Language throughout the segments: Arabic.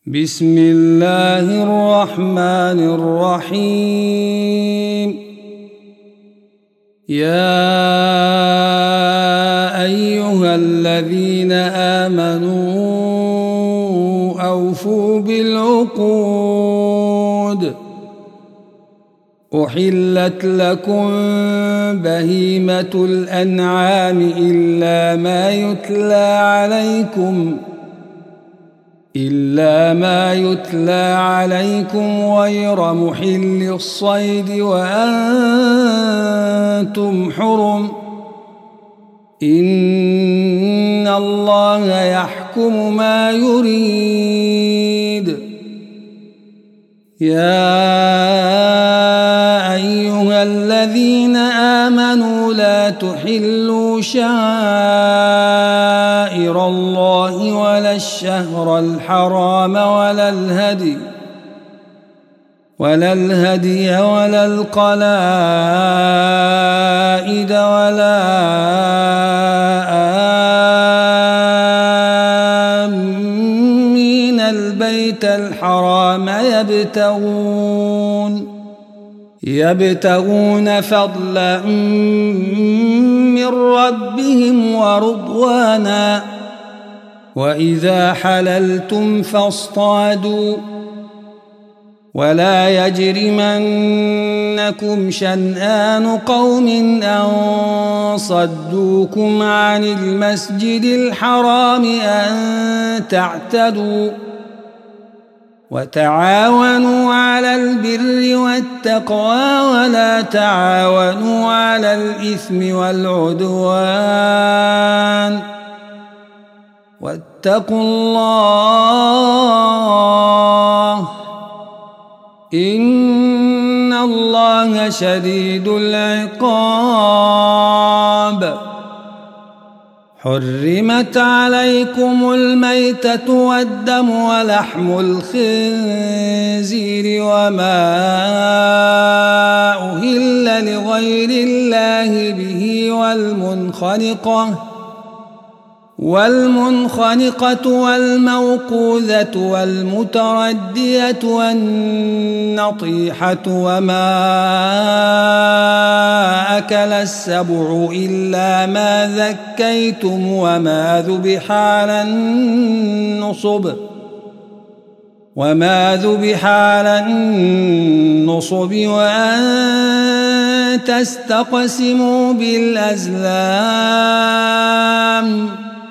بسم الله الرحمن الرحيم. يا أيها الذين آمنوا أوفوا بالعقود. أحلت لكم بهيمة الأنعام إلا ما يتلى عليكم غير محل الصيد وأنتم حرم. إن الله يحكم ما يريد. يا أيها الذين آمنوا لا تحلوا شعائر الله ولا الشهر الحرام ولا الهدي ولا القلائد ولا آمين البيت الحرام يبتغون فضلا من ربهم ورضوانا. وإذا حللتم فاصطادوا ولا يجرمنكم شنآن قوم أن صدوكم عن المسجد الحرام أن تعتدوا. وتعاونوا على البر والتقوى ولا تعاونوا على الإثم والعدوان. واتقوا الله إن الله شديد العقاب. حرمت عليكم الميتة والدم ولحم الخنزير وما أهل لغير الله به والمنخنقة والموقوذة والمتردية والنطيحة وما أكل السبع إلا ما ذكيتم وما ذبح على النصب وأن تستقسموا بالأزلام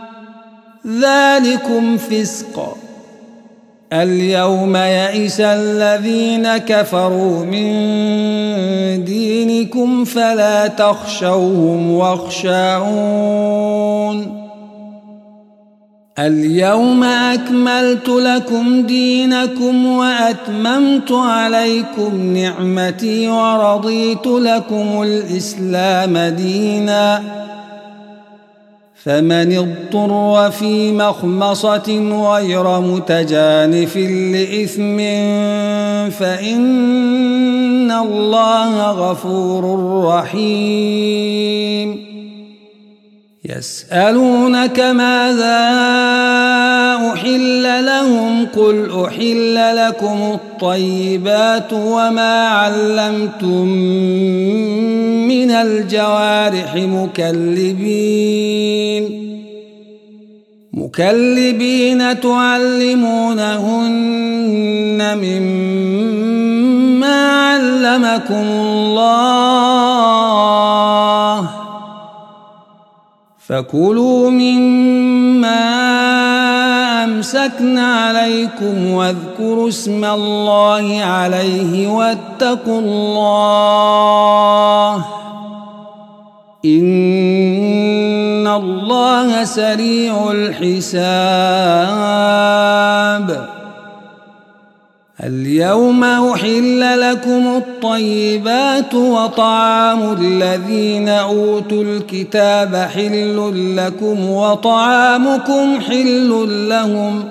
ذلكم فسق. اليوم يئس الذين كفروا من دينكم فلا تخشوهم واخشون. اليوم أكملت لكم دينكم وأتممت عليكم نعمتي ورضيت لكم الإسلام دينا. فمن اضطر في مخمصة غير متجانف لإثم فإن الله غفور رحيم. يسألونك ماذا أحل لهم قل أحل لكم الطيبات وما علمتم من الجوارح مكلبين تعلمونهن مما علمكم الله فكلوا مما أمسكن عليكم واذكروا اسم الله عليه واتقوا الله إن الله سريع الحساب. اليوم أحل لكم الطيبات وطعام الذين أوتوا الكتاب حل لكم وطعامكم حل لهم.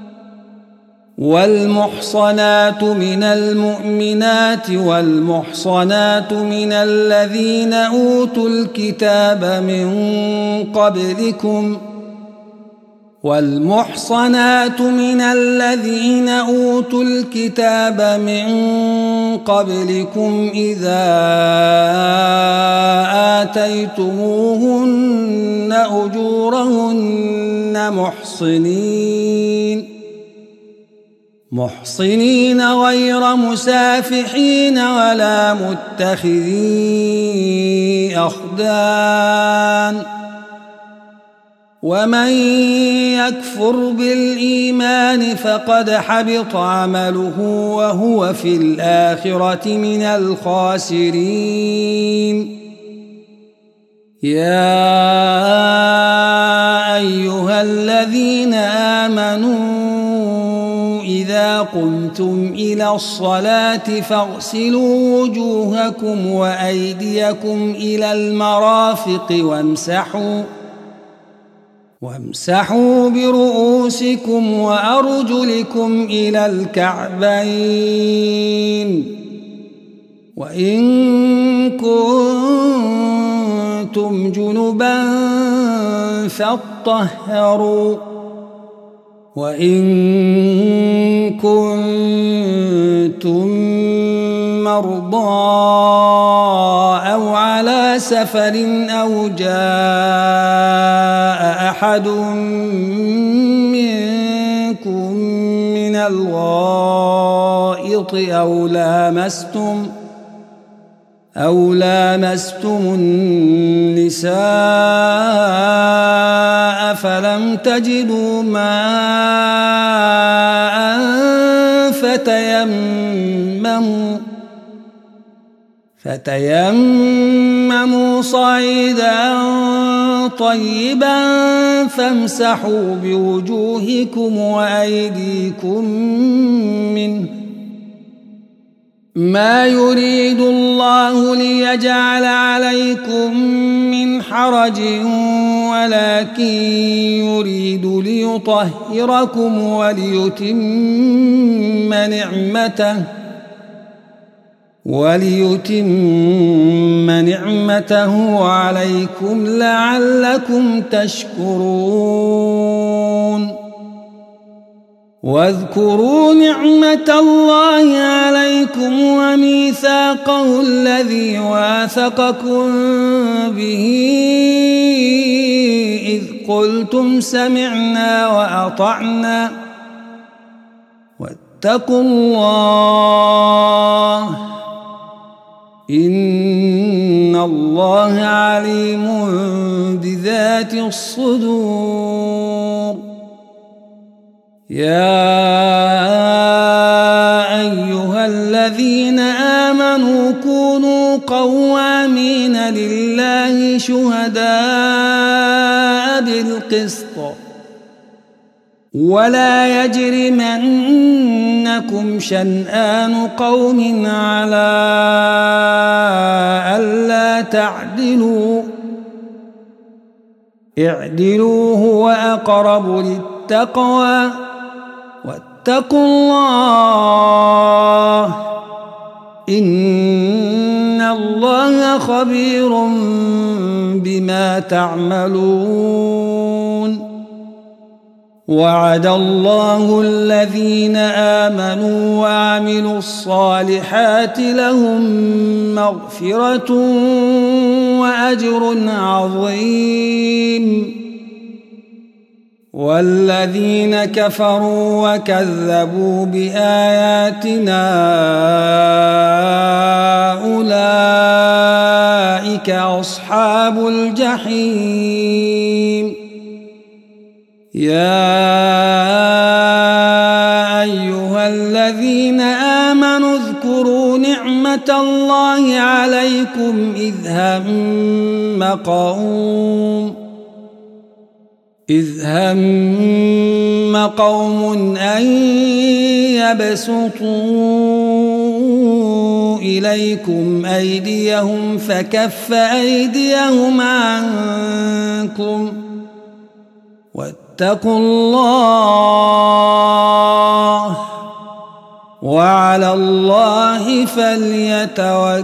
والمحصنات من المؤمنات والمحصنات من الذين أوتوا الكتاب من قبلكم والمحصنات من الذين أوتوا الكتاب من قبلكم إذا آتيتموهن أجورهن محصنين غير مسافحين ولا متخذي أخدان ومن يكفر بالإيمان فقد حبط عمله وهو في الآخرة من الخاسرين يا أيها الذين آمنوا إذا قمتم إلى الصلاة فاغسلوا وجوهكم وأيديكم إلى المرافق وامسحوا برؤوسكم وأرجلكم إلى الكعبين وإن كنتم جنبا فاطهروا وإن كنتم مرضى أو على سفر أو جاء أحد منكم من الغائط أو لامستم النساء فلم تجدوا ماء فتيمموا صعيدا طيبا فامسحوا بوجوهكم وأيديكم منه ما يريد الله ليجعل عليكم من حرج ولكن يريد ليطهركم وليتم نعمته عليكم لعلكم تشكرون واذكروا نعمة الله عليكم وميثاقه الذي واثقكم به إذ قلتم سمعنا وأطعنا واتقوا الله إن الله عليم بذات الصدور يا أيها الذين آمنوا كونوا قوامين لله شهداء بالقسط ولا يجرمنكم شنآن قوم على ألا تعدلوا اعدلوا هو أقرب للتقوى واتقوا الله إن الله خبير بما تعملون وعد الله الذين آمنوا وعملوا الصالحات لهم مغفرة وأجر عظيم والذين كفروا وكذبوا بآياتنا أولئك أصحاب الجحيم يا أيها الذين آمنوا اذكروا نعمة الله عليكم إذ هم قوم أن يبسطوا إليكم أيديهم فكف أيديهم عنكم واتقوا الله وعلى الله فليتوكل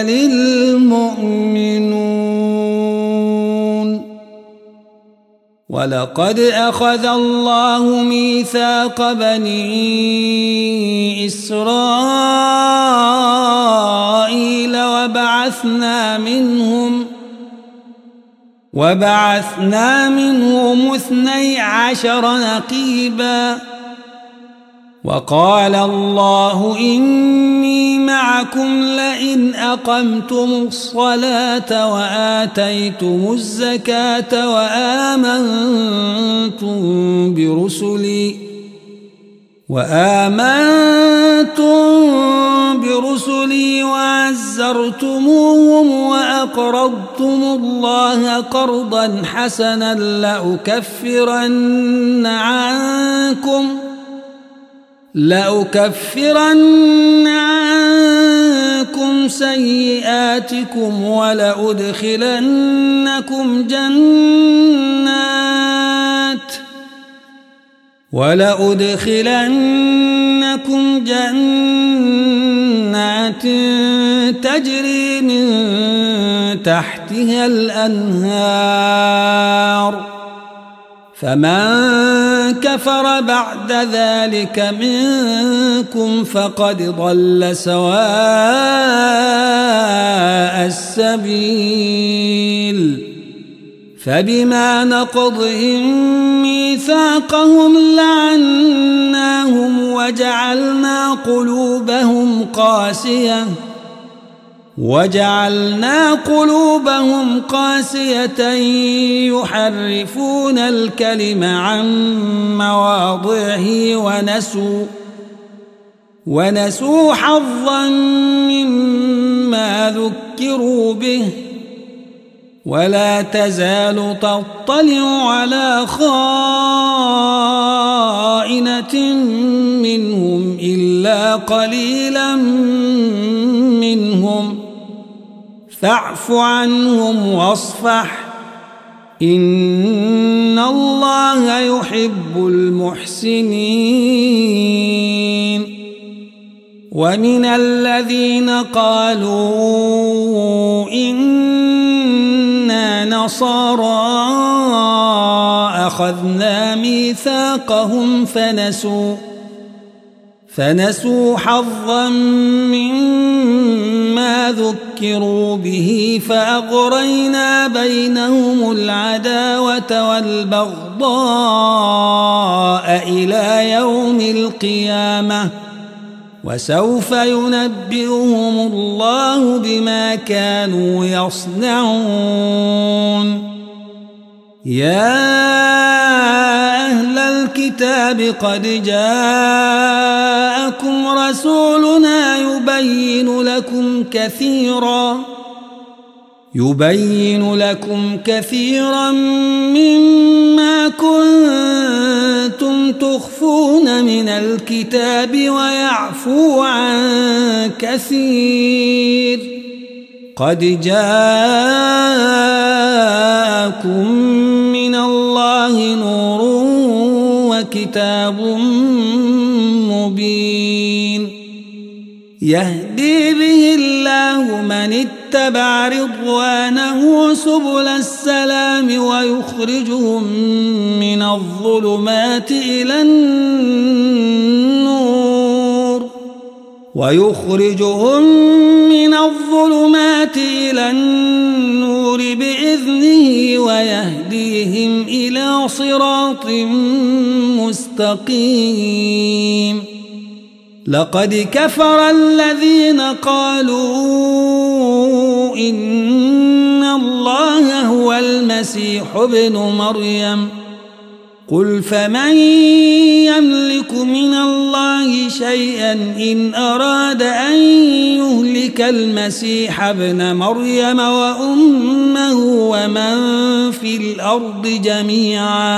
المؤمنون ولقد أخذ الله ميثاق بني إسرائيل وبعثنا منهم 12 نقيبا وقال الله إني معكم لئن أقمتم الصلاة وآتيتم الزكاة وآمنتم برسلي وعزرتموهم وأقرضتم الله قرضا حسنا لأكفرن عنكم سيئاتكم ولأدخلنكم جنات تجري من تحتها الأنهار فمن كفر بعد ذلك منكم فقد ضل سواء السبيل فبما نقضهم ميثاقهم لعناهم وجعلنا قلوبهم قاسية يحرفون الكلم عن مواضعه ونسوا حظا مما ذكروا به ولا تزال تطلع على خائنة منهم إلا قليلا منهم فاعف عنهم واصفح إن الله يحب المحسنين ومن الذين قالوا إنا نصارى أخذنا ميثاقهم فنسوا حظا مما ذكروا به فأغرينا بينهم العداوة والبغضاء إلى يوم القيامة وسوف ينبئهم الله بما كانوا يصنعون يا أهل الكتاب قد جاءكم رسولنا يبين لكم كثيرا مما كنتم تخفون من الكتاب ويعفو عن كثير قد جاءكم من الله نور وكتاب مبين يهدي به الله من اتبع رضوانه سبل السلام ويخرجهم من الظلمات إلى النور بإذنه ويهديهم إلى صراط مستقيم لقد كفر الذين قالوا إن الله هو المسيح ابن مريم قل فمن يملك من الله شيئا إن أراد أن يهلك المسيح ابن مريم وأمه ومن في الأرض جميعا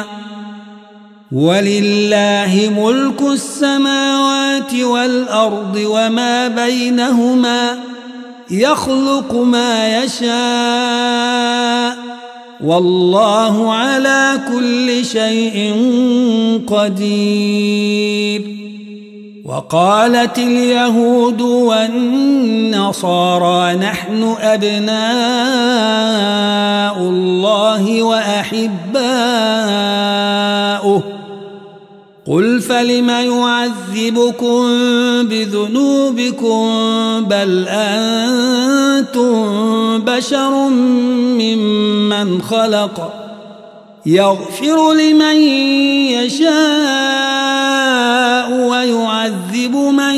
ولله ملك السماوات والأرض وما بينهما يخلق ما يشاء والله على كل شيء قدير وقالت اليهود والنصارى نحن أبناء الله وأحباؤه قل فلم يعذبكم بذنوبكم بل أنتم بشر ممن خلق يغفر لمن يشاء ويعذب من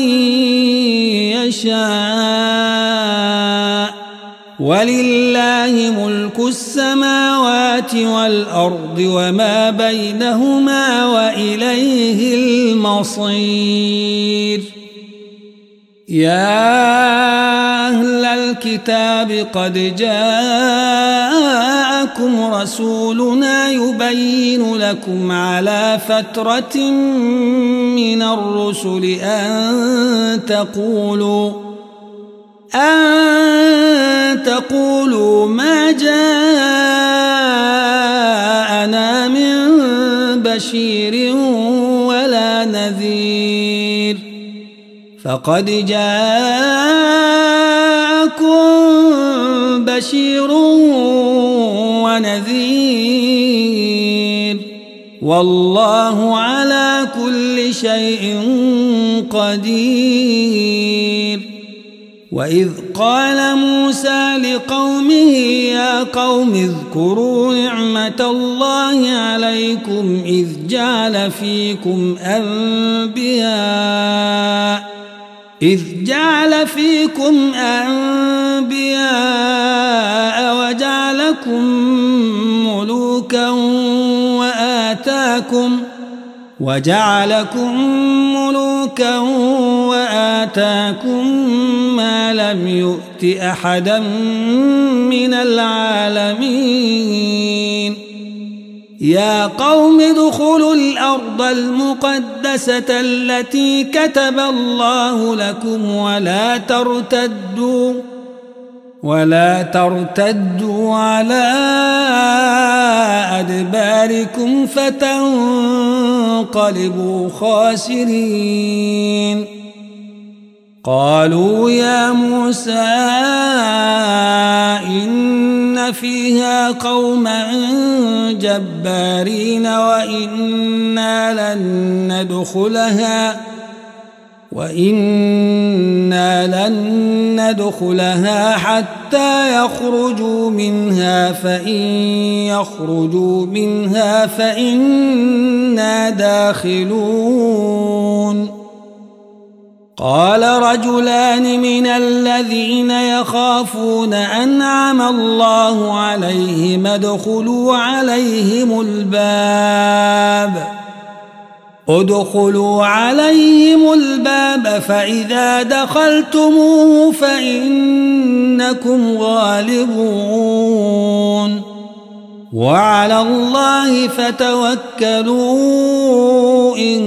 يشاء ولله ملك السماوات والأرض وما بينهما وإليه المصير يا أهل الكتاب قد جاءكم رسولنا يبين لكم على فترة من الرسل أن تقولوا ما جاءنا من بشير ولا نذير فقد جاءكم بشير ونذير والله على كل شيء قدير وإذ قال موسى لقومه يا قوم اذكروا نعمة الله عليكم إذ جعل فيكم أنبياء وجعلكم ملوكا وآتاكم ما لم يؤت أحدا من العالمين يا قوم ادخلوا الأرض المقدسة التي كتب الله لكم ولا ترتدوا على أدباركم فتنقلبوا خاسرين قالوا يا موسى إن فيها قوما جبارين وإنا لن ندخلها حتى يخرجوا منها فإن يخرجوا منها فإنا داخلون قال رجلان من الذين يخافون أنعم الله عليهم ادخلوا عليهم الباب فإذا دخلتموه فإنكم غالبون وعلى الله فتوكلوا إن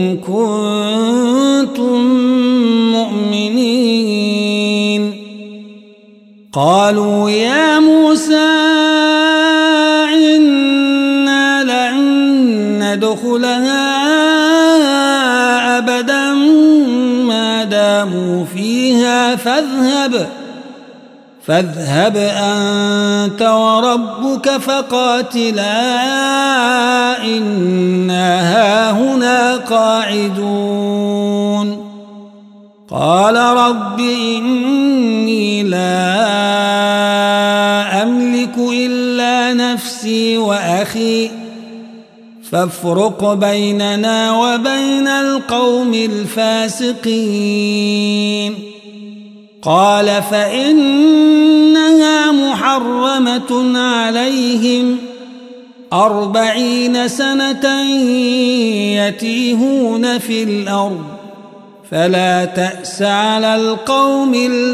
كنتم مؤمنين قالوا يا موسى إنا لن ندخلها أبدا ما داموا فيها فاذهب أنت وربك فقاتلا إنا هاهنا قاعدون قال رب إني لا أملك إلا نفسي وأخي فافرق بيننا وبين القوم الفاسقين قال فإنها محرمة عليهم 40 سنة يتيهون في الأرض فلا تأس على القوم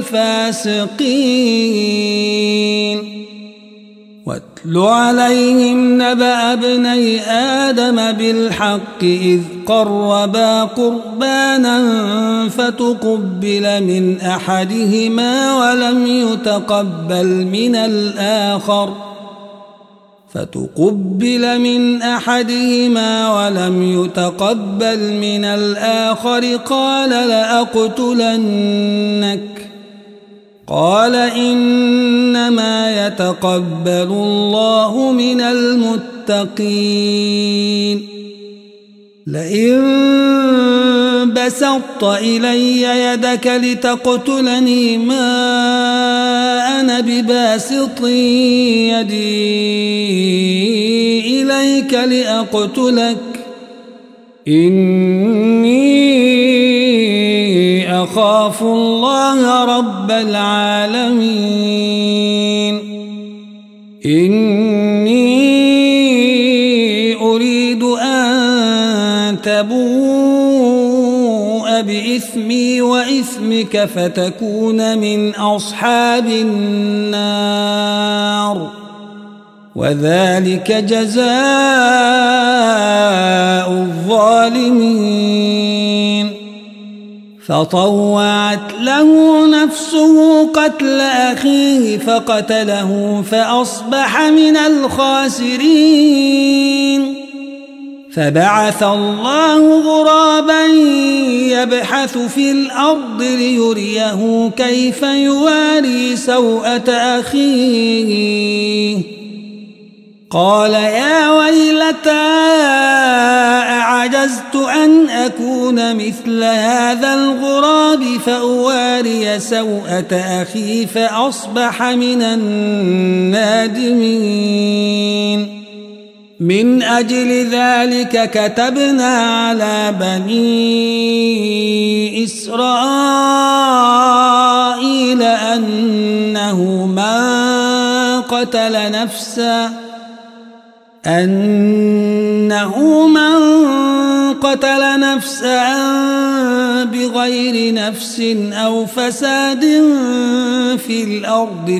الفاسقين واتل عليهم نبأ ابني آدم بالحق إذ قربا قربانا فتقبل من أحدهما ولم يتقبل من الآخر فتقبل من أحدهما ولم يتقبل من الآخر قال لأقتلنك قال إنما يتقبل الله من المتقين لئن بسطت إلي يدك لتقتلني ما أنا بباسط يدي إليك لأقتلك إني أخاف الله رب العالمين إني أريد أن تبوء بإثمي وإثمك فتكون من أصحاب النار وذلك جزاء الظالمين فطوعت له نفسه قتل أخيه فقتله فأصبح من الخاسرين فبعث الله غرابا يبحث في الأرض ليريه كيف يواري سوءة أخيه قال يا ويلتى أعجزت أن أكون مثل هذا الغراب فأواري سوءة أخي فأصبح من النادمين من أجل ذلك كتبنا على بني إسرائيل أنه من قتل نفسا بغير نفس أو فساد في الأرض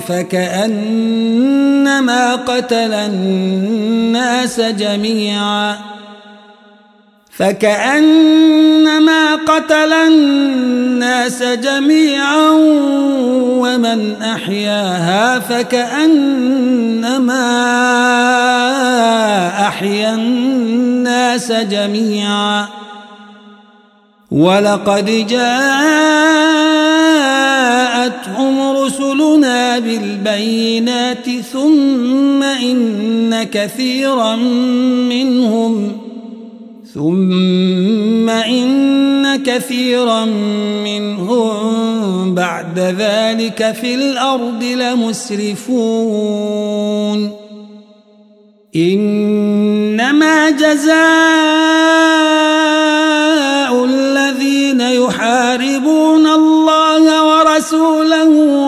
فكأنما قتل الناس جميعا ومن أحياها فكأنما أحيا الناس جميعا ولقد جاءتهم رسلنا بالبينات ثم إن كثيرا منهم بعد ذلك في الأرض لمسرفون إنما جزاء الذين يحاربون الله ورسوله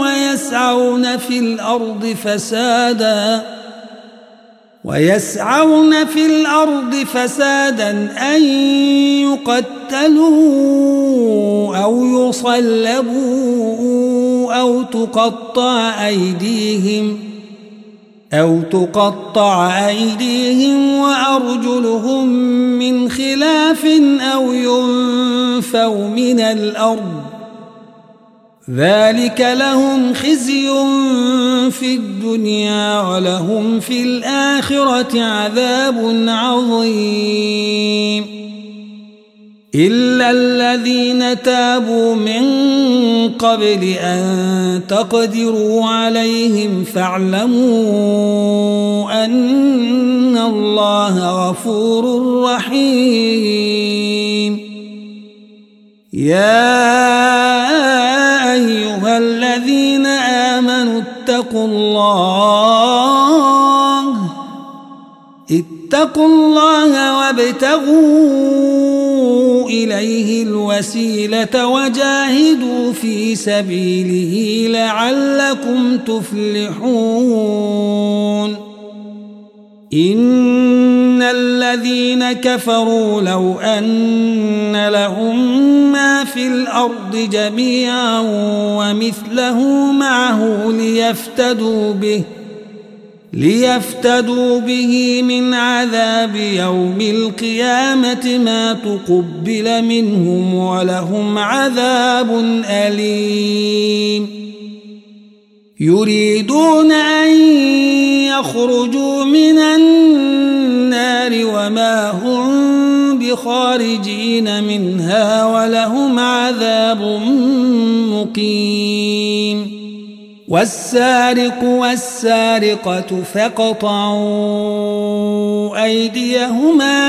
ويسعون في الأرض فسادا أن يقتلوا أو يصلبوا أو تقطع أيديهم وأرجلهم من خلاف أو ينفوا من الأرض ذلك لهم خزي في الدنيا ولهم في الآخرة عذاب عظيم إلا الذين تابوا من قبل أن تقدروا عليهم فاعلموا أن الله غفور رحيم يا أيها الذين آمنوا اتقوا الله وابتغوا إليه الوسيلة وجاهدوا في سبيله لعلكم تفلحون إن الذين كفروا لو أن لهم ما في الأرض جميعا ومثله معه ليفتدوا به من عذاب يوم القيامة ما تقبل منهم ولهم عذاب أليم يريدون أن يخرجوا من النار وما هم بخارجين منها ولهم عذاب مقيم والسارق والسارقة فاقطعوا أيديهما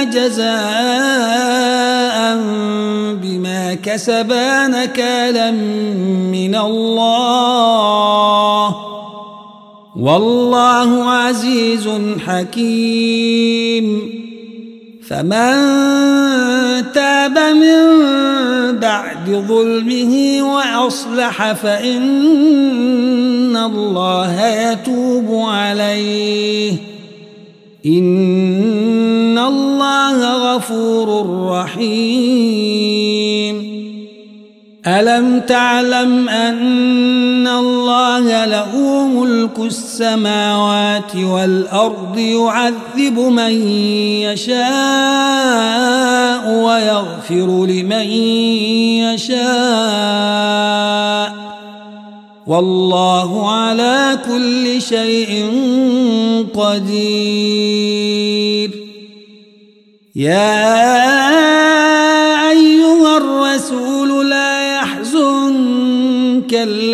جزاء بما كسبا نكالا من الله والله عزيز حكيم فمن تاب من بعد ظلمه وأصلح فإن الله يتوب عليه إن الله غفور رحيم ألم تعلم أن الله له ملك السماوات والأرض يعذب من يشاء ويغفر لمن يشاء والله على كل شيء قدير يا أيها الرسول لا يحزنك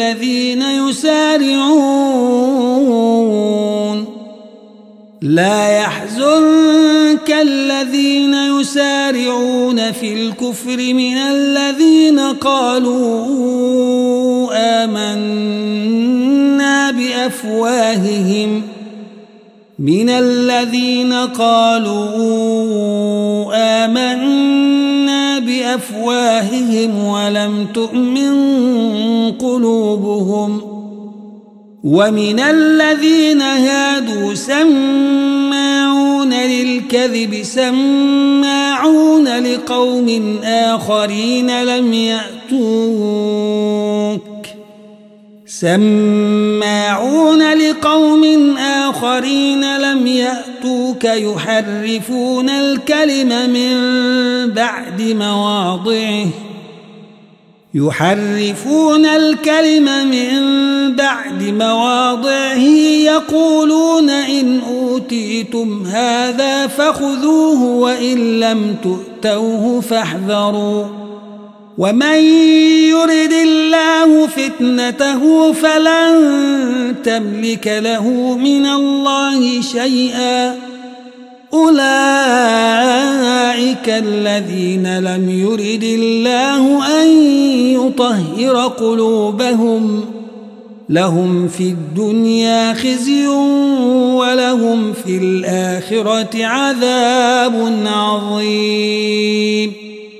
الذين يسارعون في الكفر من الذين قالوا آمنا بأفواههم ولم تؤمن قلوبهم ومن الذين هادوا سماعون للكذب سماعون لقوم آخرين لم يأتوك يحرفون الكلم من بعد مواضعه يقولون إن أوتيتم هذا فخذوه وإن لم تؤتوه فاحذروا ومن يرد الله فتنته فلن تملك له من الله شيئا أولئك الذين لم يرد الله أن يطهر قلوبهم لهم في الدنيا خزي ولهم في الآخرة عذاب عظيم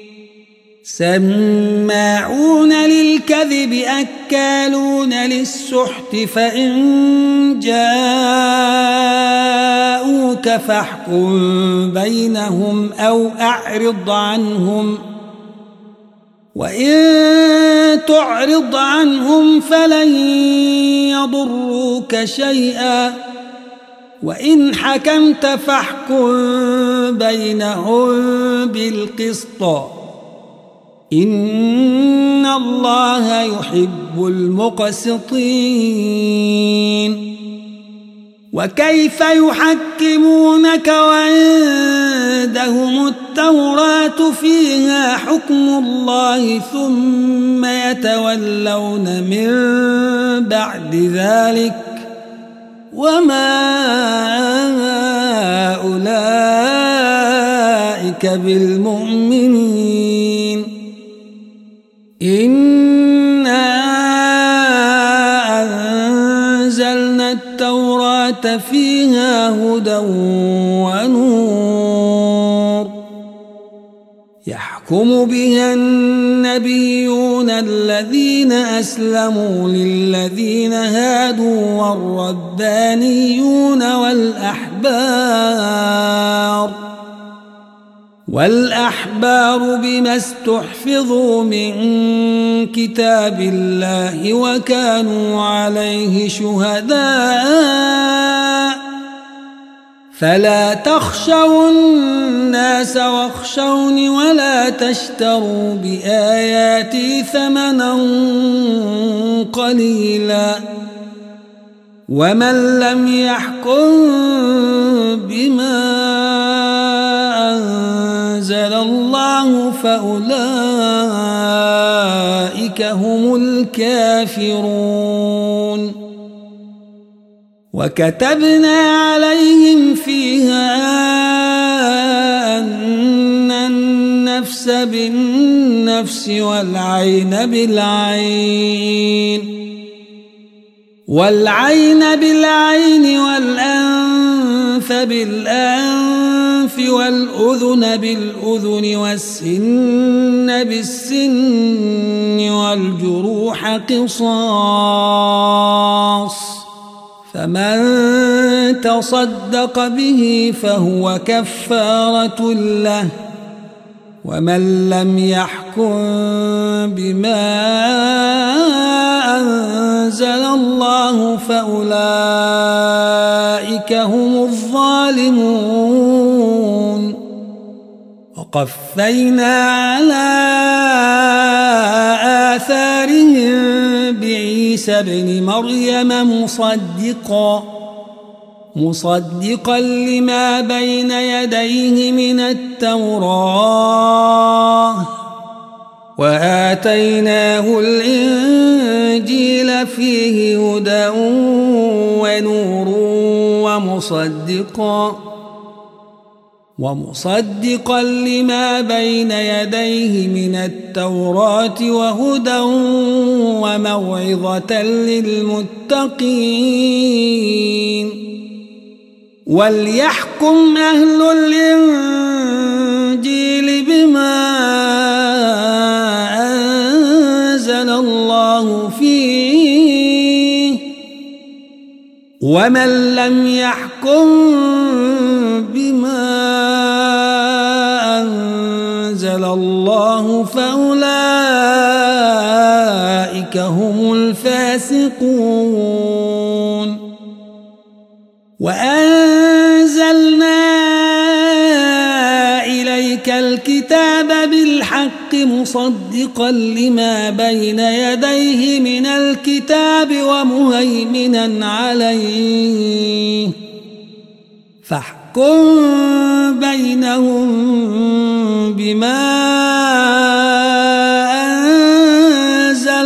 سماعون للكذب أكالون للسحت فإن جاءوك فاحكم بينهم أو أعرض عنهم وإن تعرض عنهم فلن يضروك شيئا وإن حكمت فاحكم بينهم بالقسط إن الله يحب المقسطين وكيف يحكمونك وعندهم التوراة فيها حكم الله ثم يتولون من بعد ذلك وما أولئك بالمؤمنين إنا أنزلنا التوراة فيها هدى ونور يحكم بها النبيون الذين أسلموا للذين هادوا والربانيون والأحبار بما استحفظوا من كتاب الله وكانوا عليه شهداء فلا تخشوا الناس واخشوني ولا تشتروا بآياتي ثمنا قليلا ومن لم يحكم بما أنزل الله فأولئك هم الكافرون. وكتبنا عليهم فيها أن النفس بالنفس والعين بالعين والأنف بالأنف والأذن بالأذن والسن بالسن والجروح قصاص، فمن تصدق به فهو كفارة له، ومن لم يحكم بما أنزل الله فأولئك هم الظالمون. وقفينا على آثارهم بعيسى ابن مريم مصدقا لما بين يديه من التوراة، وآتيناه الإنجيل فيه هدى ونور ومصدقا لما بين يديه من التوراة وهدى وموعظة للمتقين. وليحكم أهل الإنجيل بما أنزل الله فيه، ومن لم يحكم بما أنزل الله فأولئك هم الفاسقون. وأنزلنا إليك الكتاب بالحق مصدقا لما بين يديه من الكتاب ومهيمنا عليه، فاحكم بينهم بما أنزل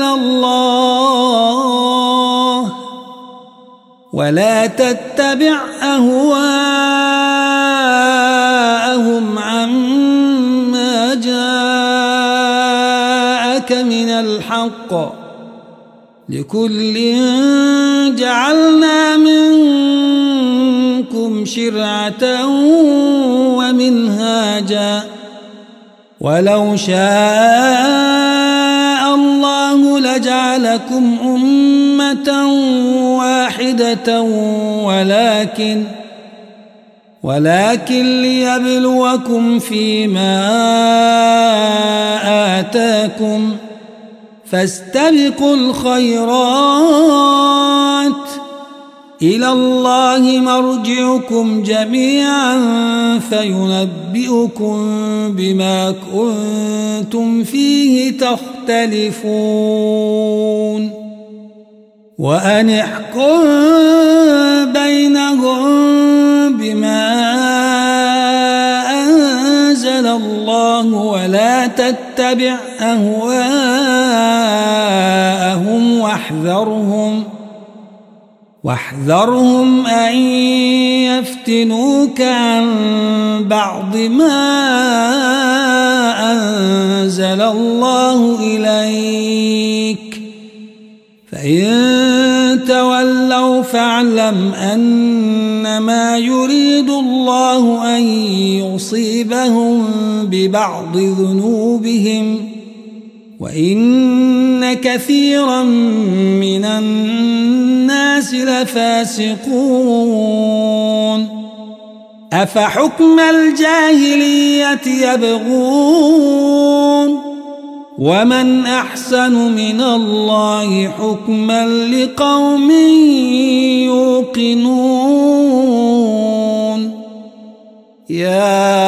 الله، ولا تتبع أهواءهم عما جاءك من الحق، لكل جعلنا منكم شرعة ومنهاجا، ولو شاء الله لجعلكم أمة واحدة ولكن ليبلوكم فيما آتاكم، فاستبقوا الخيرات، إلى الله مرجعكم جميعا فينبئكم بما كنتم فيه تختلفون. وأن احكم بينهم بما أنزل الله، ولا تتبع أهواءهم واحذرهم أن يفتنوك عن بعض ما أنزل الله إليك، فإن تولوا فاعلم أنما يريد الله أن يصيبهم ببعض ذنوبهم، وإن كثيرا من الناس لفاسقون. أفحكم الجاهلية يبغون، ومن أحسن من الله حكما لقوم يوقنون. يا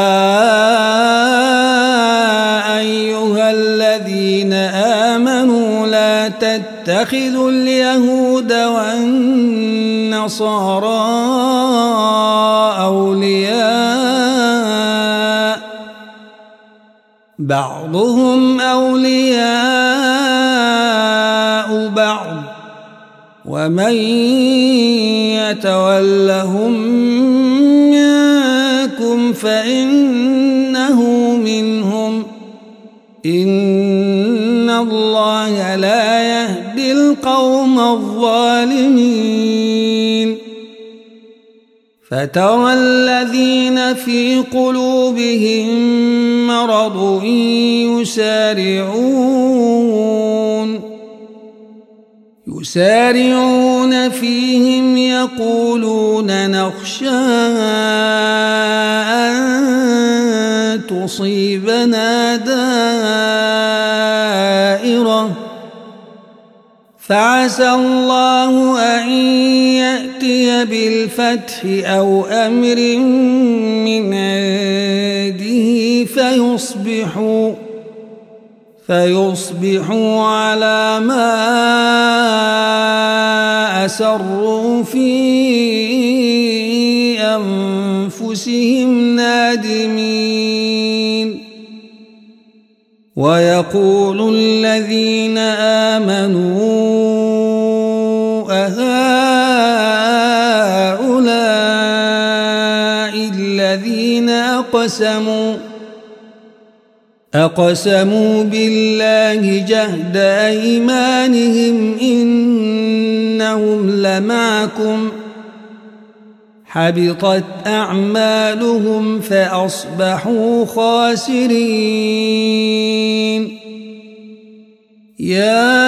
أيها الذين آمنوا لا تتخذوا اليهود والنصارى أولياء بعضهم أولياء بعض ومن يتولهم منكم فإنه منهم إن الله لا يهدي القوم الظالمين فترى الذين في قلوبهم مرض يسارعون فيهم يقولون نخشى أن تصيبنا دائرة فعسى الله أن يأتي بالفتح أو أمر من عنده فيصبحوا على ما أسروا في أنفسهم نادمين ويقول الذين آمنوا أهؤلاء الذين أقسموا بالله جهد أيمانهم إنهم لمعكم حبطت أعمالهم فأصبحوا خاسرين يا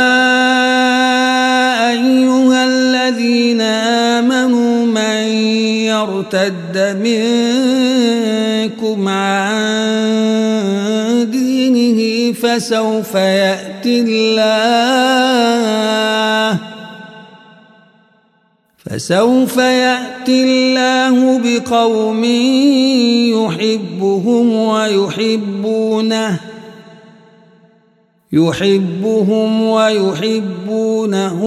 أيها الذين آمنوا من يرتد منكم عن دينه فسوف يأتي الله بقوم يحبهم ويحبونه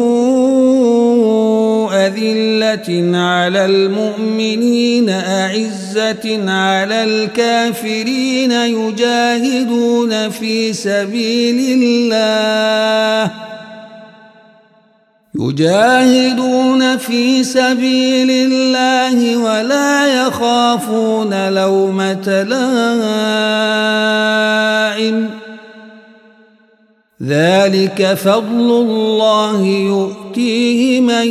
أذلة على المؤمنين أعزة على الكافرين يجاهدون في سبيل الله ولا يخافون لومة لائم ذلك فضل الله يؤتيه من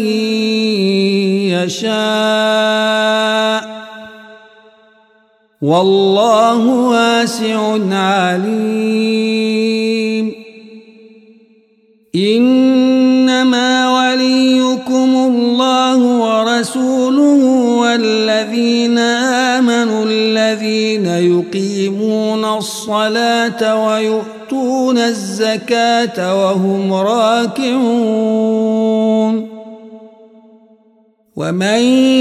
يشاء والله واسع عليم إنما وليكم الله ورسوله والذين آمنوا الذين يقيمون الصلاة ويؤتون الزكاة وهم راكعون ومن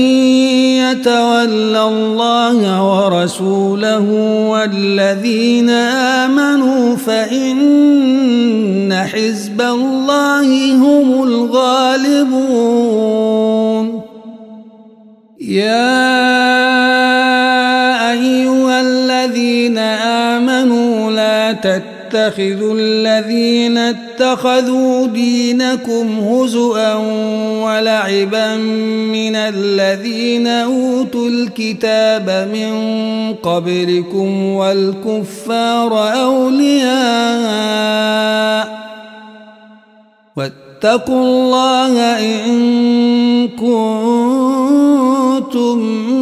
يتول الله ورسوله والذين آمنوا فإن حزب الله هم الغالبون يا أيها الذين آمنوا لا تتخذوا الذين اتخذوا دينكم هزؤا ولعبا من الذين أوتوا الكتاب من قبلكم والكفار أولياء واتقوا الله إن كنتم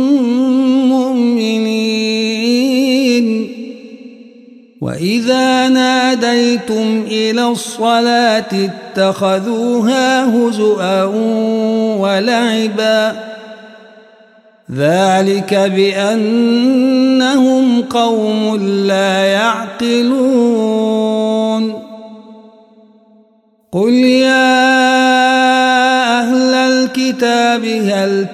مؤمنين وإذا ناديتم إلى الصلاة اتخذوها هزؤا ولعبا ذلك بأنهم قوم لا يعقلون قل يا أهل الكتاب هل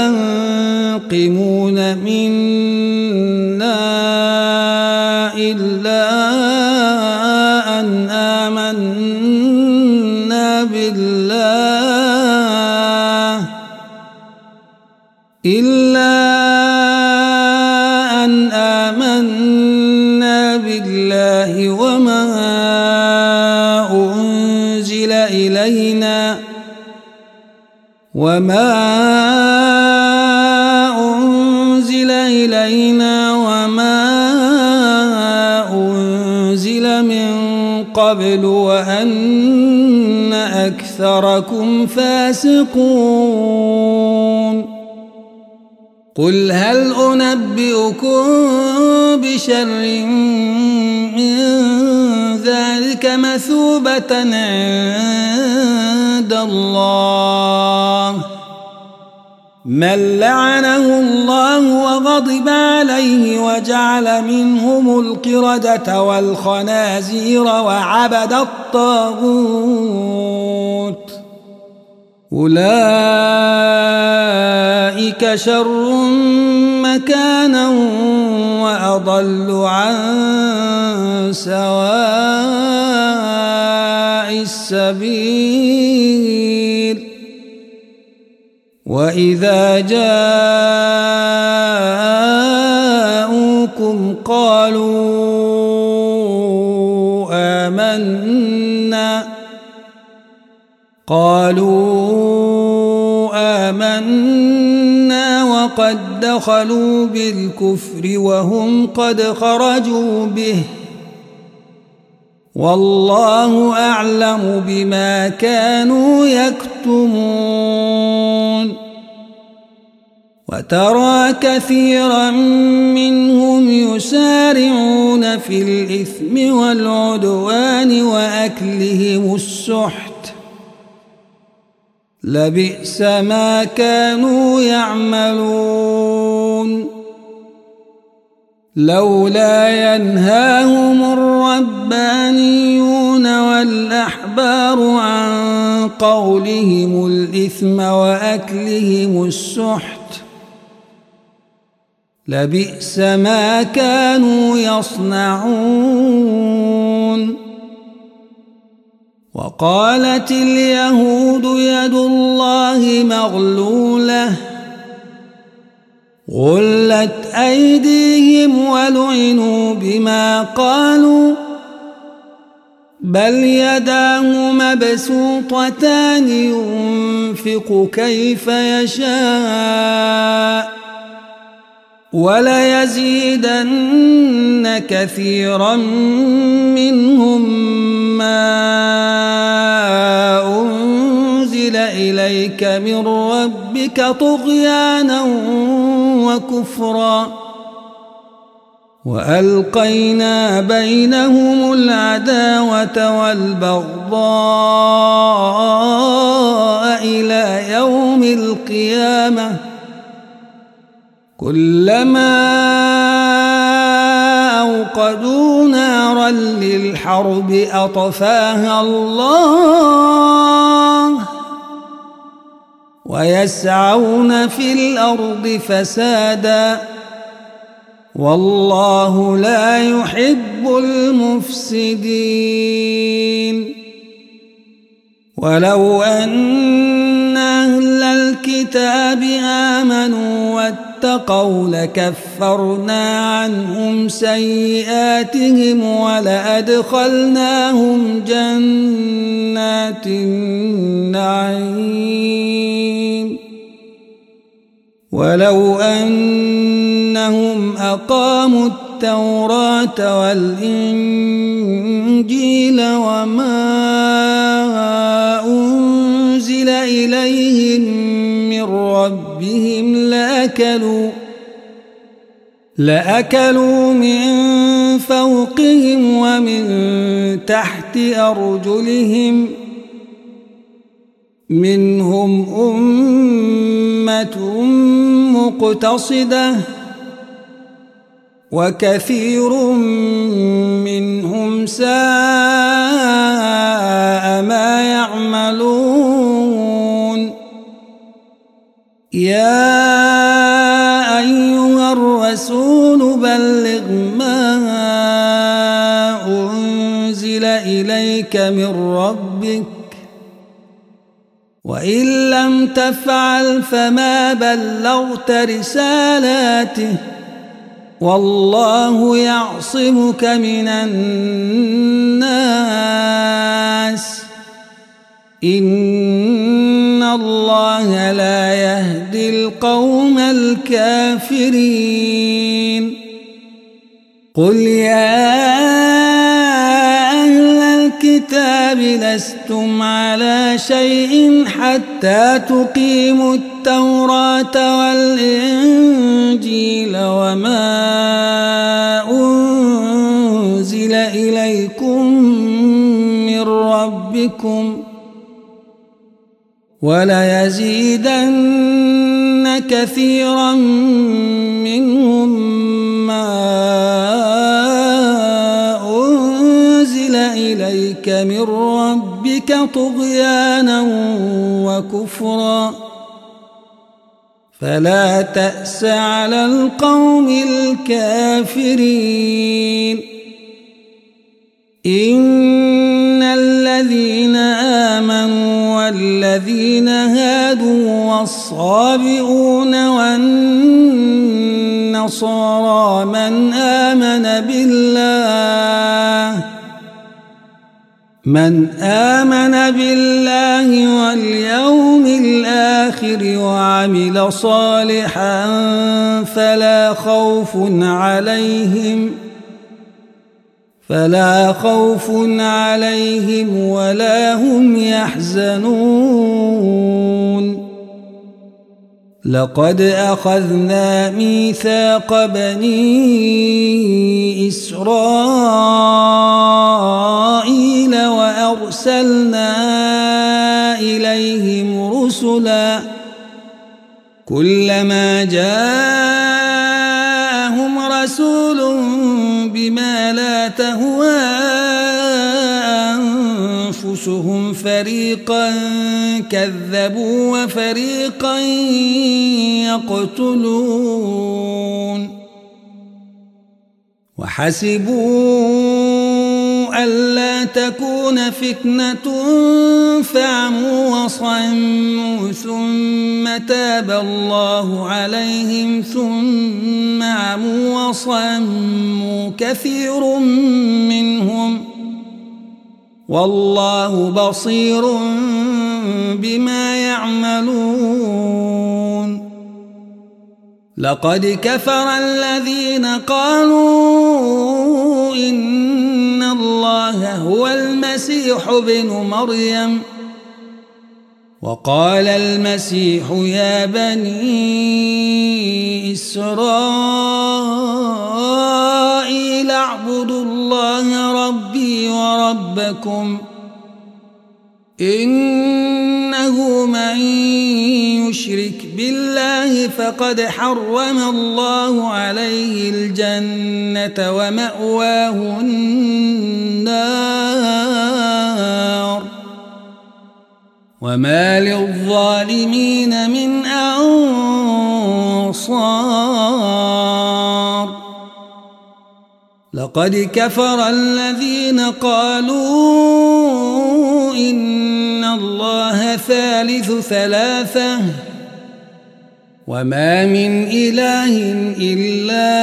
تنقمون منا إلا أن آمنا إلا أن آمنا بالله وما أنزل إلينا وما أنزل من قبل وأن أكثركم فاسقون قل هل أنبئكم بشر من ذلك مثوبة عند الله من لعنه الله وغضب عليه وجعل منهم القردة والخنازير وعبد الطاغوت أولئك شر مكانا وأضل عن سواء السبيل وإذا جاءوكم قالوا آمنا وقد دخلوا بالكفر وهم قد خرجوا به والله أعلم بما كانوا يكتمون وترى كثيرا منهم يسارعون في الإثم والعدوان وأكلهم السحت لبئس ما كانوا يعملون لولا ينهاهم الربانيون والأحبار عن قولهم الإثم وأكلهم السحت لبئس ما كانوا يصنعون وقالت اليهود يد الله مغلولة غلت أيديهم ولعنوا بما قالوا بل يداه مبسوطتان ينفق كيف يشاء وليزيدن كثيرا منهم ما أنزل إليك من ربك طغيانا وكفرا وألقينا بينهم العداوة والبغضاء إلى يوم القيامة كلما أوقدوا نارا للحرب أطفاها الله ويسعون في الأرض فسادا والله لا يحب المفسدين ولو أن أهل الكتاب آمنوا واتقوا لكفرنا عنهم سيئاتهم ولأدخلناهم جنات النعيم ولو أنهم أقاموا التوراة والإنجيل وما أنزل إليهم من ربهم لأكلوا من فوقهم ومن تحت أرجلهم منهم أمة مقتصدة وكثير منهم ساء ما يعملون يا أيها الرسول بلغ ما أنزل إليك من ربك وإن لم تفعل فما بلغت رسالاته والله يعصمك من الناس إن الله لا يهدي القوم الكافرين قل يا أهل الكتاب لستم على شيء حتى تقيموا التوراة والإنجيل وما أنزل إليكم من ربكم وليزيدن كثيرا منهم ما أنزل إليك من ربك طغيانا وكفرا فلا تأس على القوم الكافرين إن الذين آمنوا والذين هادوا والصابئون والنصارى من آمن بالله واليوم الآخر وعمل صالحا فلا خوف عليهم ولا هم يحزنون لقد أخذنا ميثاق بني إسرائيل وأرسلنا إليهم رسلا كلما جاءهم رسول بما لا تهوى أنفسهم فريقا كذبوا وفريقا يقتلون وحسبوا ألا تكون فتنة فعموا وصموا ثم تاب الله عليهم ثم عموا وصموا كثير منهم والله بصير بما يعملون لقد كفر الذين قالوا إن الله هو المسيح ابن مريم وقال المسيح يا بني إسرائيل اعبدوا الله ربي وربكم إنه من يشرك بالله فقد حرم الله عليه الجنة ومأواه النار وما للظالمين من أنصار لقد كفر الذين قالوا إن الله ثالث ثلاثة وما من إله إلا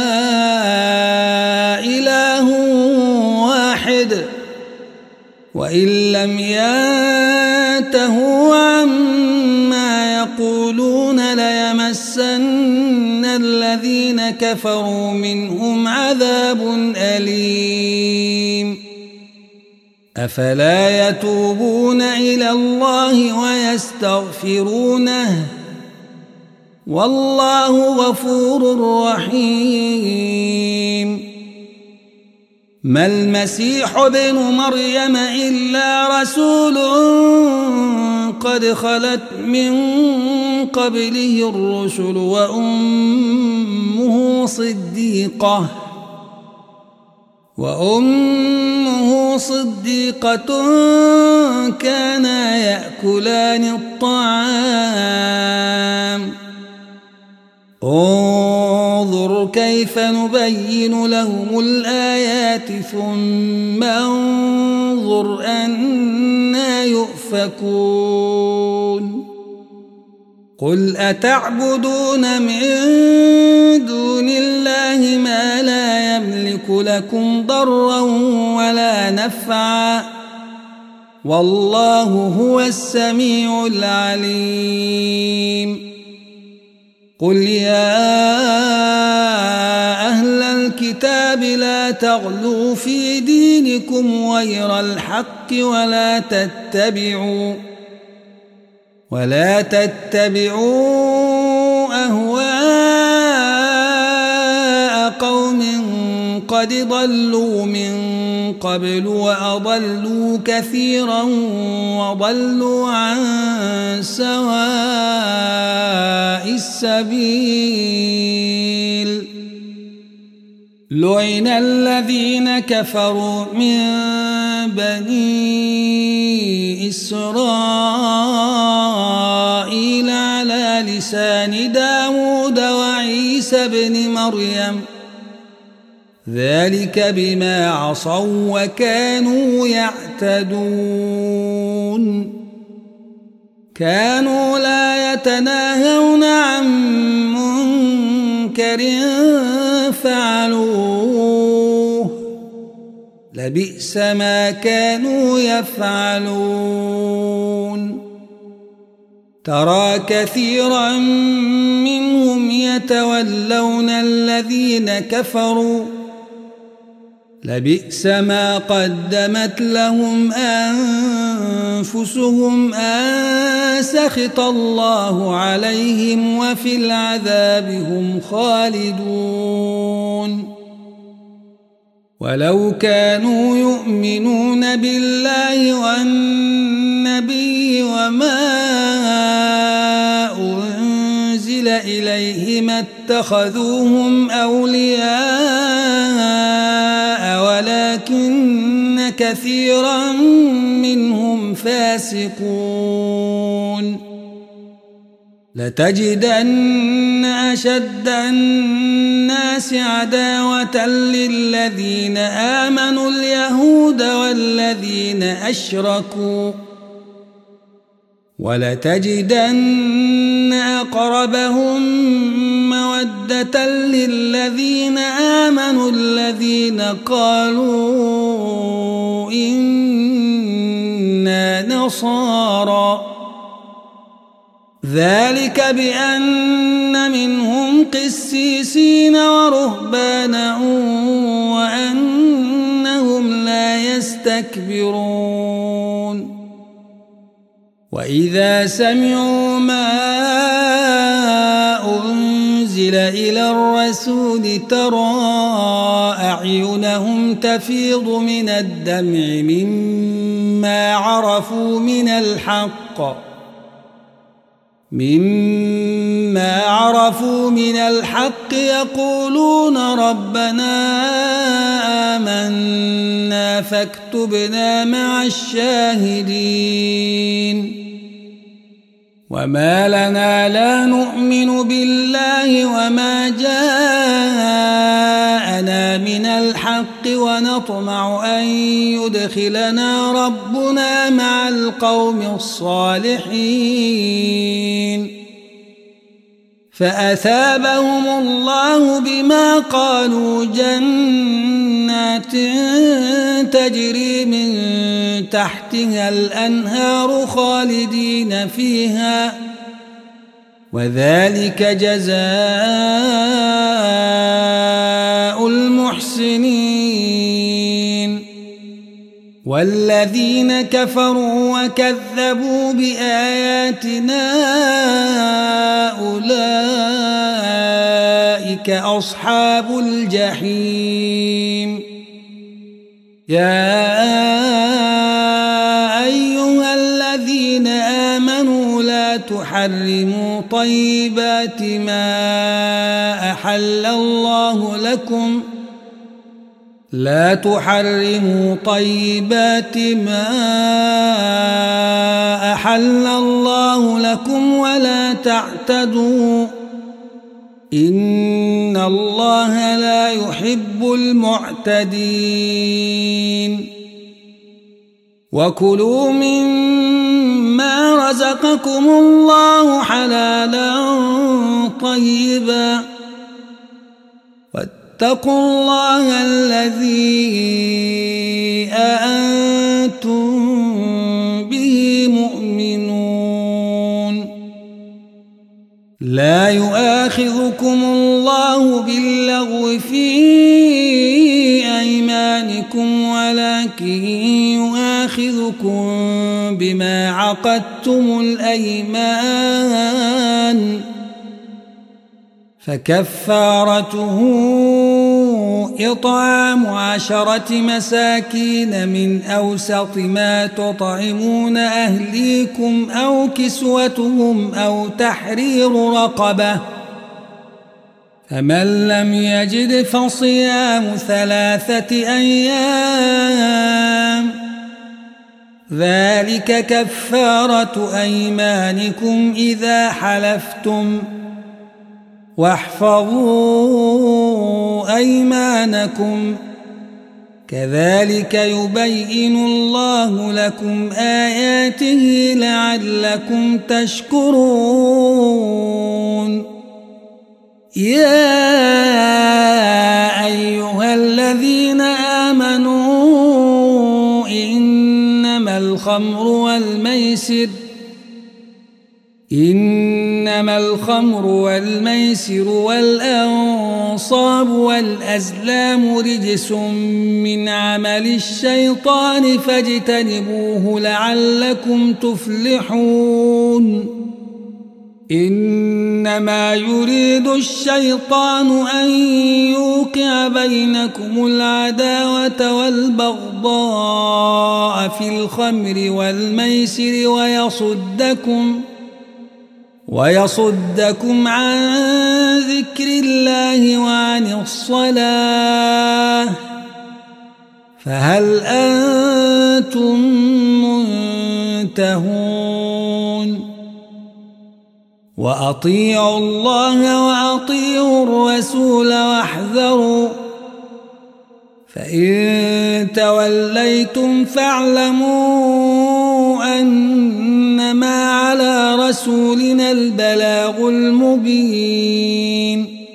إله واحد وإن لم ينتهوا عما يقولون ليمسن الذين كفروا منهم عذاب أليم أفلا يتوبون إلى الله ويستغفرونه والله غفور رحيم ما المسيح ابن مريم إلا رسول قد خلت من قبله الرسل وأمه صديقة كانا يأكلان الطعام انظر كيف نبين لهم الآيات ثم انظر أنا يؤفكون قل أتعبدون من دون الله ما لا يملك لكم ضرا ولا نفعا والله هو السميع العليم قل يا أهل الكتاب لا تغلوا في دينكم غير الحق ولا تتبعوا أهواء قوم قد ضلوا من قبل وأضلوا كثيرا وضلوا عن سواء السبيل لعن الذين كفروا من بني إسرائيل على لسان داود وعيسى بن مريم ذلك بما عصوا وكانوا يعتدون كانوا لا يتناهون عن منكر فعلوه لبئس ما كانوا يفعلون ترى كثيرا منهم يتولون الذين كفروا لبئس ما قدمت لهم أنفسهم أن سخط الله عليهم وفي العذاب هم خالدون ولو كانوا يؤمنون بالله والنبي وما أنزل إليه ما اتخذوهم أولياء ولكن كثيرا منهم فاسقون لتجدن أشد الناس عداوة للذين آمنوا اليهود والذين أشركوا ولتجدن أقربهم مودة للذين آمنوا الذين قالوا إنا نصارى ذلك بأن منهم قسيسين ورهبانا وأنهم لا يستكبرون وإذا سمعوا ما أنزل إلى الرسول ترى أعينهم تفيض من الدمع مما عرفوا من الحق يقولون ربنا آمنا فاكتبنا مع الشاهدين وما لنا لا نؤمن بالله وما جاءنا من الحق ونطمع أن يدخلنا ربنا مع القوم الصالحين فأثابهم الله بما قالوا جنات تجري من تحتها الأنهار خالدين فيها وذلك جزاء المحسنين والذين كفروا وكذبوا بآياتنا أولئك أصحاب الجحيم يا أيها الذين آمنوا لا تحرموا طيبات ما أحل الله لكم ولا تعتدوا إن الله لا يحب المعتدين وكلوا مما رزقكم الله حلالا طيبا واتقوا الله الذي أنتم به مؤمنون. لا يؤاخذكم الله باللغو في أيمانكم ولكن يؤاخذكم بما عقدتم الأيمان فكفارته إطعام 10 مساكين من أوسط ما تطعمون أهليكم أو كسوتهم أو تحرير رقبة فمن لم يجد فصيام 3 أيام ذلك كفارة أيمانكم إذا حلفتم واحفظوا أيمانكم كذلك يبين الله لكم آياته لعلكم تشكرون. يا أيها الذين آمنوا إنما الخمر والميسر والأنصاب والأزلام رجس من عمل الشيطان فاجتنبوه لعلكم تفلحون. إنما يريد الشيطان أن يوقع بينكم العداوة والبغضاء في الخمر والميسر ويصدكم عن ذكر الله وعن الصلاة فهل أنتم منتهون؟ وأطيعوا الله وأطيعوا الرسول واحذروا فإن توليتم فاعلموا أنما على رسولنا البلاغ المبين.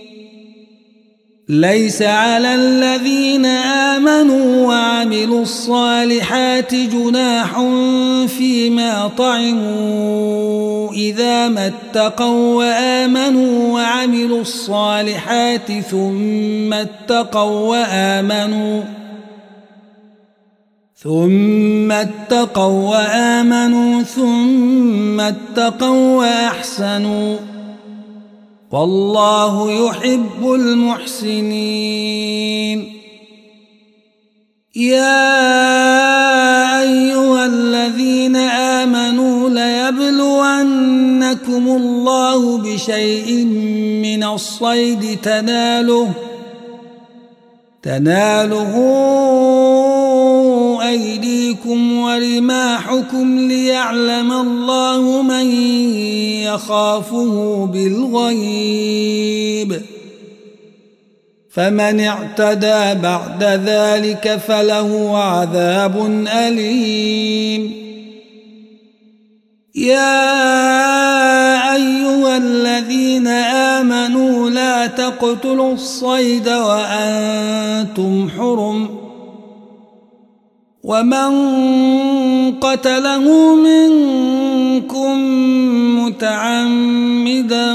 ليس على الذين آمنوا وعملوا الصالحات جناح فيما طعموا إذا ما اتقوا وآمنوا وعملوا الصالحات ثم اتقوا وآمنوا ثم اتقوا وأحسنوا والله يحب المحسنين. يا أيها الذين آمنوا ليبلونكم الله بشيء من الصيد تناله أيديكم ورماحكم ليعلم الله من يخافه بالغيب فمن اعتدى بعد ذلك فله عذاب أليم. يا أيها الذين آمنوا لا تقتلوا الصيد وأنتم حرم ومن قتله منكم متعمدا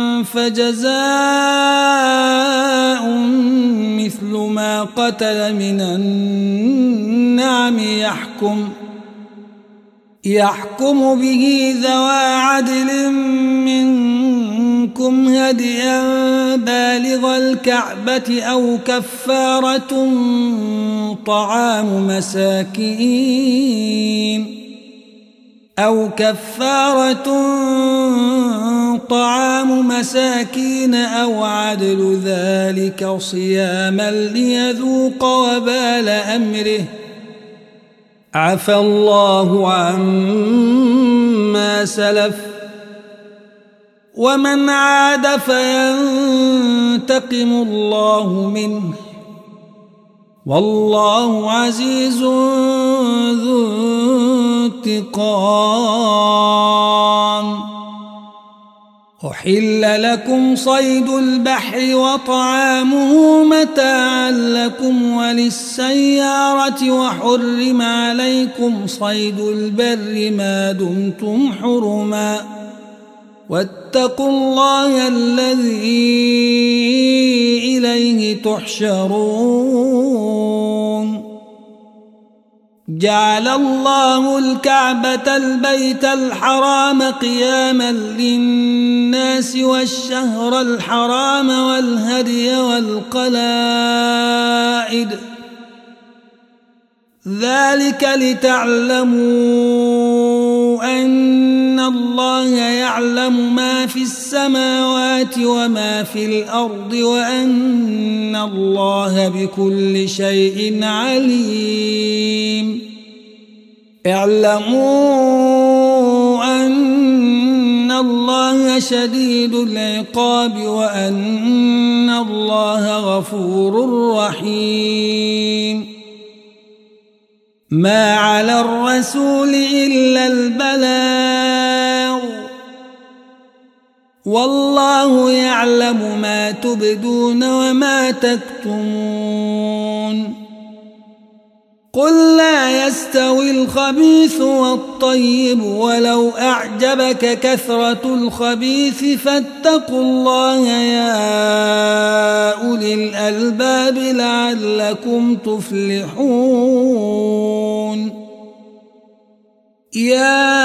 فجزاء مثل ما قتل من النعم يحكم به ذوى عدل منكم هديا بالغ الكعبة أو كفارة طعام مساكين أو عدل ذلك صياما ليذوق وبال أمره عفى الله عما سلف ومن عاد فينتقم الله منه والله عزيز ذو انتقام. أحل لكم صيد البحر وطعامه متاعا لكم وللسيارة، وحرم عليكم صيد البر ما دمتم حرما، واتقوا الله الذي إليه تحشرون. جعل الله الكعبة البيت الحرام قياما للناس والشهر الحرام والهدي والقلائد، ذلك لتعلموا أن الله يعلم ما في السماوات وما في الأرض، وأن الله بكل شيء عليم. اعلموا أن الله شديد العقاب، وأن الله غفور رحيم. ما على الرسول إلا البلاغ، والله يعلم ما تبدون وما تكتمون. قل لا يستوي الخبيث والطيب ولو أعجبك كثرة الخبيث، فاتقوا الله يا أولي الألباب لعلكم تفلحون. يا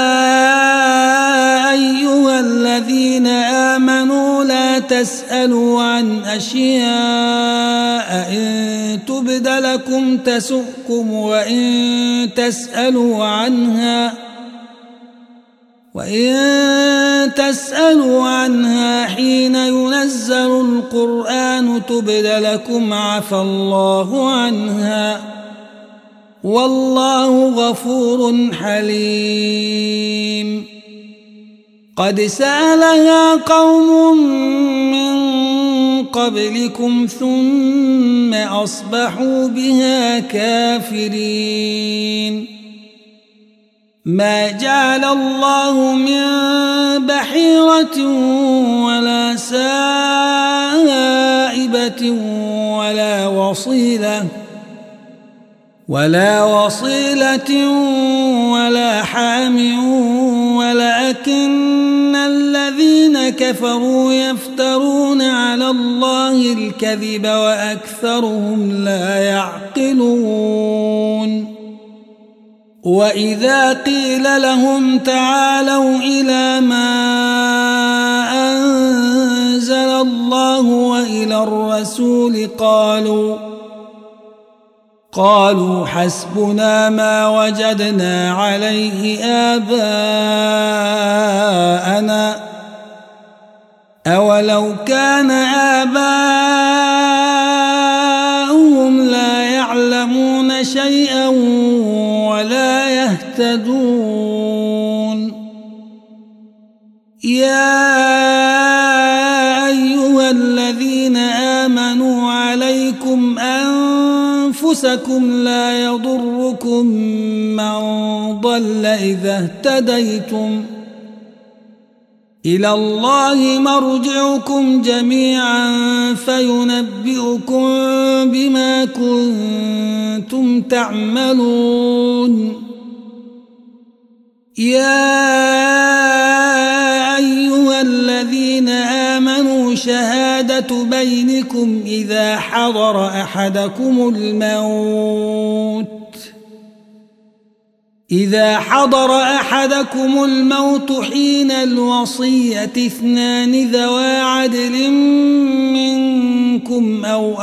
أيها الذين آمنوا لا تسألوا عن أشياء إن تبد لكم تسؤكم، وإن تسألوا عنها حين ينزل القرآن تبد لكم عفى الله عنها، والله غفور حليم. قد سألها قوم من قبلكم ثم أصبحوا بها كافرين. ما جعل الله من بحيرة ولا سائبة ولا وصيلة ولا حام، ولكن الذين كفروا يفترون على الله الكذب وأكثرهم لا يعقلون. وإذا قيل لهم تعالوا إلى ما أنزل الله وإلى الرسول قالوا حسبنا ما وجدنا عليه آباءنا، أولو كان آباؤهم لا يعلمون شيئا ولا يهتدون. يا أيها الذين آمنوا عليكم أنفسكم لا يضركم من ضل إذا اهتديتم، إلى الله مرجعكم جميعا فينبئكم بما كنتم تعملون. يا أيها الذين آمنوا شهادة بينكم إذا حضر أحدكم الموت حين الوصية اثنان ذوى عدل منكم أو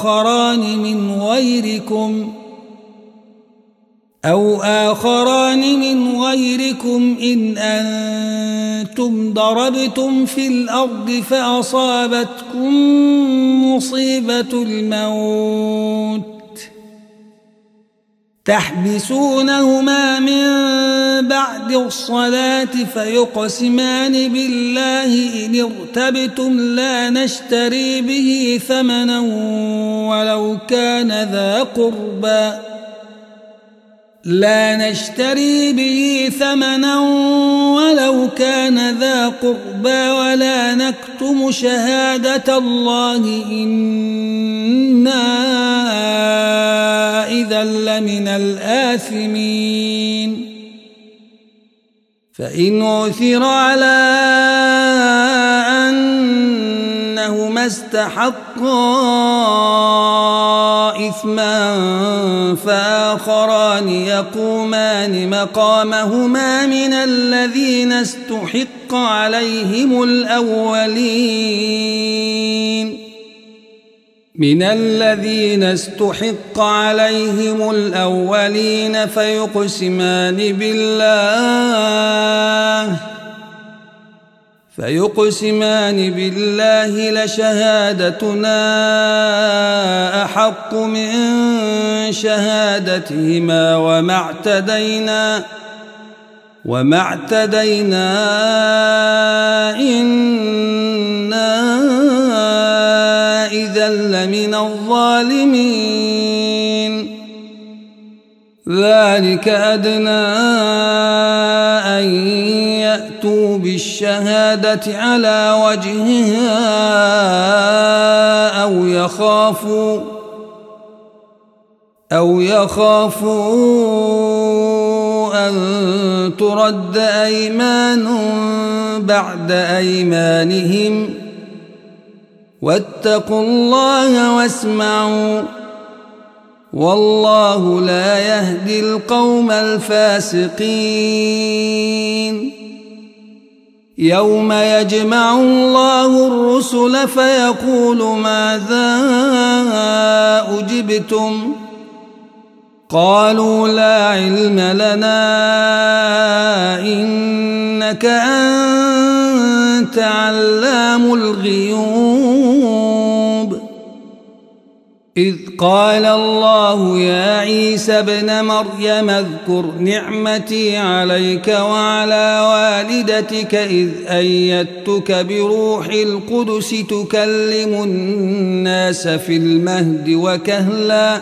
آخران من غيركم إن أنتم ضربتم في الأرض فأصابتكم مصيبة الموت تحبسونهما من بعد الصلاة فيقسمان بالله إن ارتبتم لا نشتري به ثمنا ولو كان ذا قربى لا نشتري به ثمنا ولو كان ذا قربى ولا نكتم شهادة الله إنا إذا لمن الآثمين فإن عثر على أنهما استحقا إثما فآخران يقومان مقامهما من الذين استحق عليهم الأولين فيقسمان بالله لشهادتنا أحق من شهادتهما وما اعتدينا إنا إذا لمن الظالمين ذلك أدنى أن يأتوا بالشهادة على وجهها أو يخافوا أن ترد أيمان بعد أيمانهم واتقوا الله واسمعوا والله لا يهدي القوم الفاسقين يوم يجمع الله الرسل فيقول ماذا أجبتم قالوا لا علم لنا إنك أنت علام الغيوب إذ قال الله يا عيسى ابن مريم اذكر نعمتي عليك وعلى والدتك إذ أيدتك بروح القدس تكلم الناس في المهد وكهلا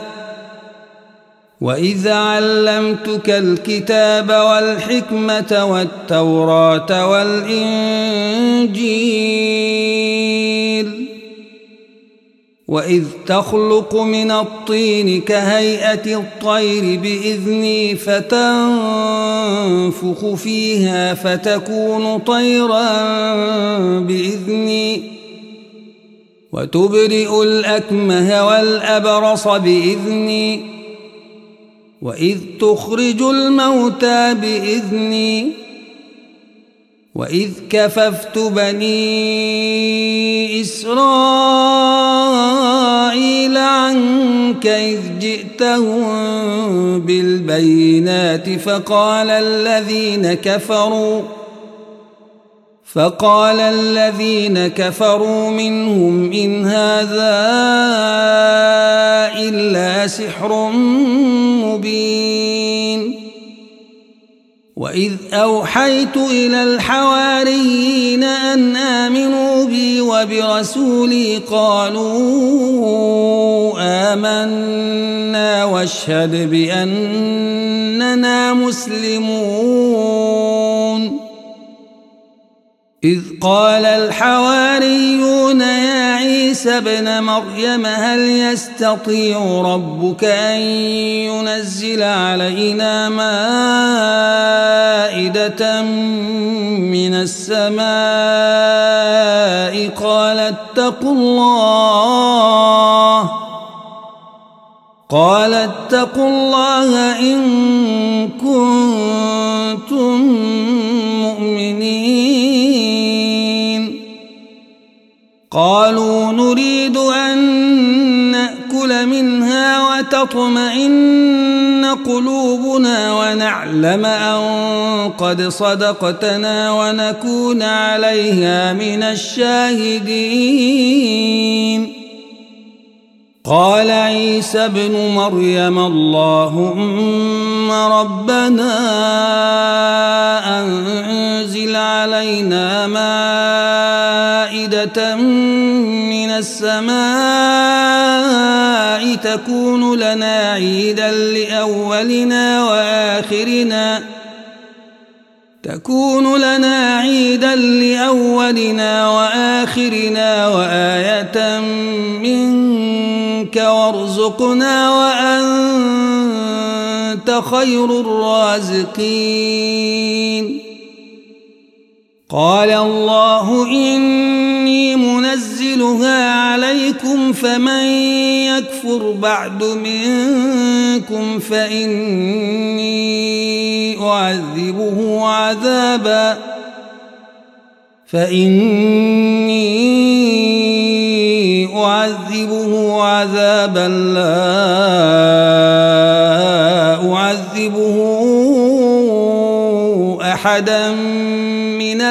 وإذ علمتك الكتاب والحكمة والتوراة والإنجيل وإذ تخلق من الطين كهيئة الطير بإذني فتنفخ فيها فتكون طيرا بإذني وتبرئ الأكمه والأبرص بإذني وإذ تخرج الموتى بإذني وإذ كففت بني إسرائيل عنك إذ جئتهم بالبينات فقال الذين كفروا منهم إن هذا إلا سحر مبين وإذ أوحيت إلى الحواريين أن آمنوا بي وبرسولي قالوا آمنا واشهد بأننا مسلمون إذ قال الحواريون يا عيسى ابن مريم هل يستطيع ربك أن ينزل علينا مائدة من السماء قال اتقوا الله إن كنتم مؤمنين قالوا نريد أن نأكل منها وتطمئن قلوبنا ونعلم أن قد صدقتنا ونكون عليها من الشاهدين قال عيسى ابن مريم اللهم ربنا أنزل علينا مائدة من السماء تكون لنا عيدا لأولنا وآخرنا وآية منك وارزقنا وأنت خير الرازقين. قال الله إني منزلها عليكم فمن يكفر بعد منكم فإني أعذبه عذابا لا أعذبه أحدا من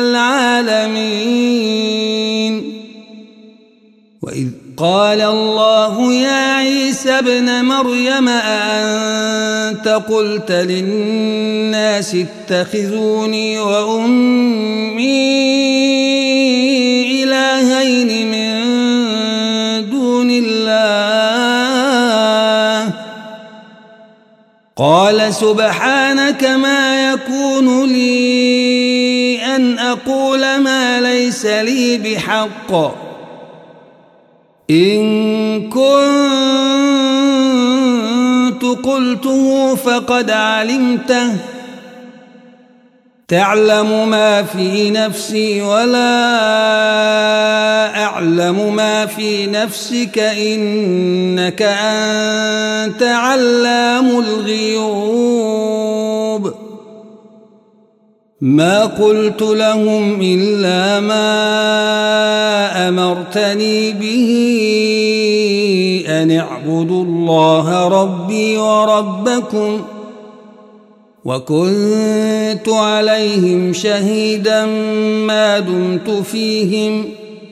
العالمين. وإذ قال الله يا عيسى ابن مريم أأنت قلت للناس اتخذوني وأمي إلهين من دون الله قال سبحانك ما يكون لي أن أقول ما ليس لي بحق إن كنت قلته فقد علمته تعلم ما في نفسي ولا أعلم ما في نفسك إنك أنت علام الغيوب. ما قلت لهم إلا ما أمرتني به أن اعبدوا الله ربي وربكم وكنت عليهم شهيدا ما دمت فيهم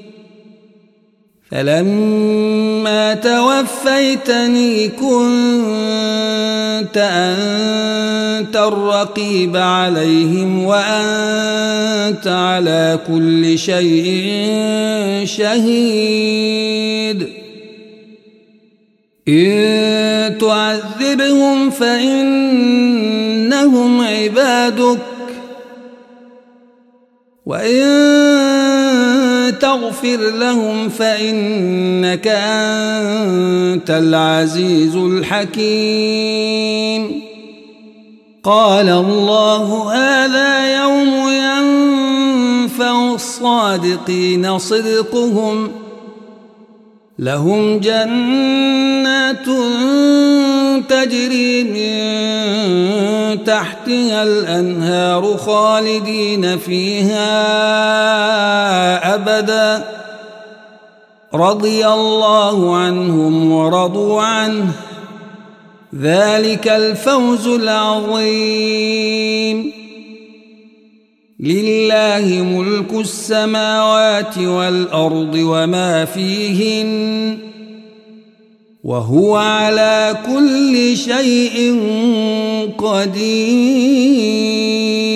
فلما توفيتني كنت أنت الرقيب عليهم وأنت على كل شيء شهيد. إن تعذبهم فإنهم عبادك وإن تغفر لهم فإنك أنت العزيز الحكيم. قال الله هذا يوم ينفع الصادقين صدقهم لهم جنات تجري من تحتها الأنهار خالدين فيها أبدا رضي الله عنهم ورضوا عنه ذلك الفوز العظيم. لله ملك السماوات والأرض وما فيهن وهو على كل شيء قدير.